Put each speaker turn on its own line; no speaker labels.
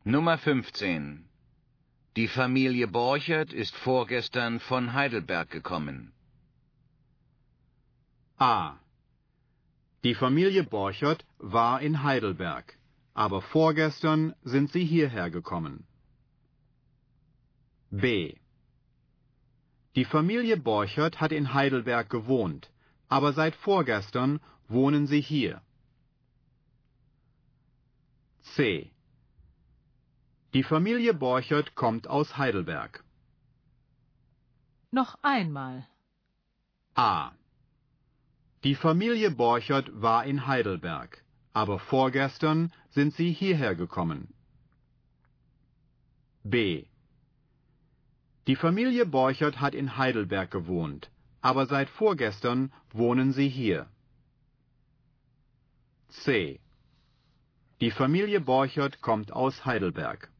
Nummer 15. Die Familie Borchert ist vorgestern von Heidelberg gekommen.
A. Die Familie Borchert war in Heidelberg, aber vorgestern sind sie hierher gekommen. B. Die Familie Borchert hat in Heidelberg gewohnt, aber seit vorgestern wohnen sie hier. C. Die Familie Borchert kommt aus Heidelberg.
Noch einmal.
A. Die Familie Borchert war in Heidelberg, aber vorgestern sind sie hierher gekommen. B. Die Familie Borchert hat in Heidelberg gewohnt, aber seit vorgestern wohnen sie hier. C. Die Familie Borchert kommt aus Heidelberg.